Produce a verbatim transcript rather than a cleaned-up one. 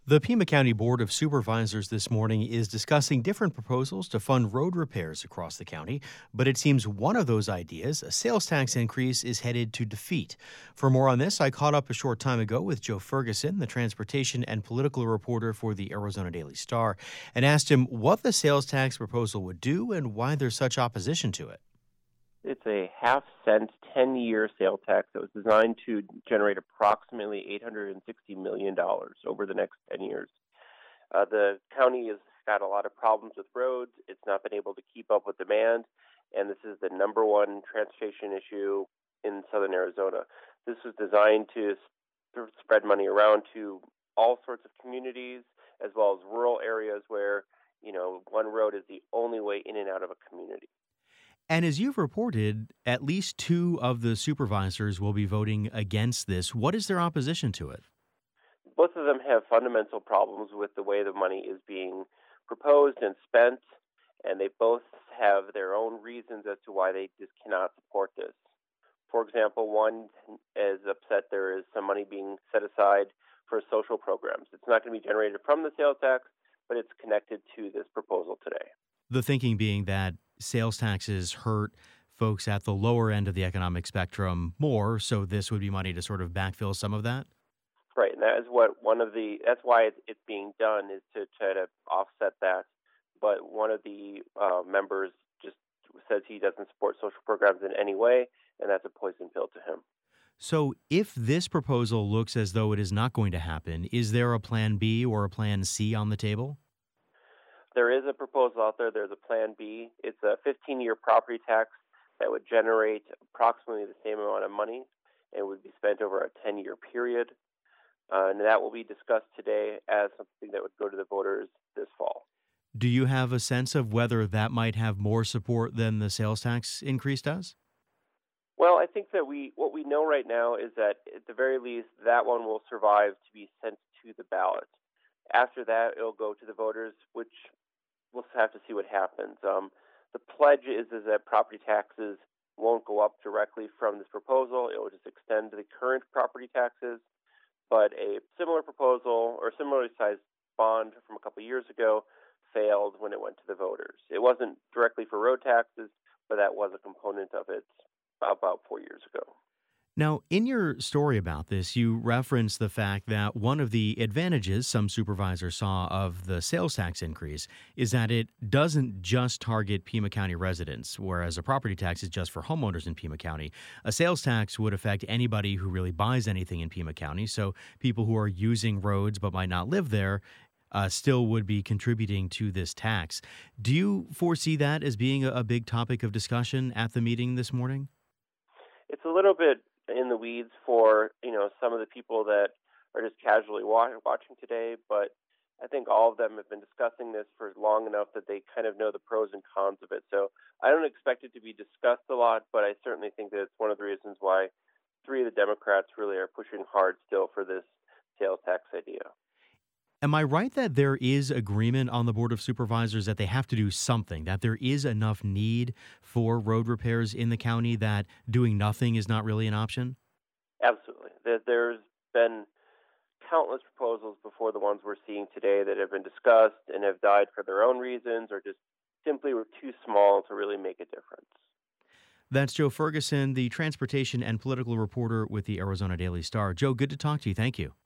The Pima County Board of Supervisors this morning is discussing different proposals to fund road repairs across the county, but it seems one of those ideas, a sales tax increase, is headed to defeat. For more on this, I caught up a short time ago with Joe Ferguson, the transportation and political reporter for the Arizona Daily Star, and asked him what the sales tax proposal would do and why there's such opposition to it. It's a half cent, ten-year sale tax that was designed to generate approximately eight hundred sixty million dollars over the next ten years. Uh, the county has got a lot of problems with roads. It's not been able to keep up with demand, and this is the number one transportation issue in southern Arizona. This was designed to sp- spread money around to all sorts of communities, as well as rural areas where, you know, one road is the only way in and out of a community. And as you've reported, at least two of the supervisors will be voting against this. What is their opposition to it? Both of them have fundamental problems with the way the money is being proposed and spent, and they both have their own reasons as to why they just cannot support this. For example, one is upset there is some money being set aside for social programs. It's not going to be generated from the sales tax, but it's connected to this proposal today. The thinking being that sales taxes hurt folks at the lower end of the economic spectrum more, so this would be money to sort of backfill some of that? Right, and that is what one of the, that's why it's, it's being done, is to try to offset that. But one of the uh, members just says he doesn't support social programs in any way, and that's a poison pill to him. So if this proposal looks as though it is not going to happen, is there a plan B or a plan C on the table? There is a proposal out there. There's a plan B. It's a fifteen-year property tax that would generate approximately the same amount of money and would be spent over a ten-year period. Uh, and that will be discussed today as something that would go to the voters this fall. Do you have a sense of whether that might have more support than the sales tax increase does? Well, I think that we what we know right now is that at the very least that one will survive to be sent to the ballot. After that, it'll go to the voters, which we'll have to see what happens. Um, the pledge is, is that property taxes won't go up directly from this proposal. It will just extend the current property taxes. But a similar proposal or similarly sized bond from a couple of years ago failed when it went to the voters. It wasn't directly for road taxes, but that was a component of it about four years ago. Now, in your story about this, you reference the fact that one of the advantages some supervisors saw of the sales tax increase is that it doesn't just target Pima County residents, whereas a property tax is just for homeowners in Pima County. A sales tax would affect anybody who really buys anything in Pima County, so people who are using roads but might not live there uh, still would be contributing to this tax. Do you foresee that as being a, a big topic of discussion at the meeting this morning? It's a little bit in the weeds for, you know, some of the people that are just casually wa- watching today, but I think all of them have been discussing this for long enough that they kind of know the pros and cons of it. So I don't expect it to be discussed a lot, but I certainly think that it's one of the reasons why three of the Democrats really are pushing hard still for this sales tax idea. Am I right that there is agreement on the Board of Supervisors that they have to do something, that there is enough need for road repairs in the county that doing nothing is not really an option? Absolutely. There- There's been countless proposals before the ones we're seeing today that have been discussed and have died for their own reasons or just simply were too small to really make a difference. That's Joe Ferguson, the transportation and political reporter with the Arizona Daily Star. Joe, good to talk to you. Thank you.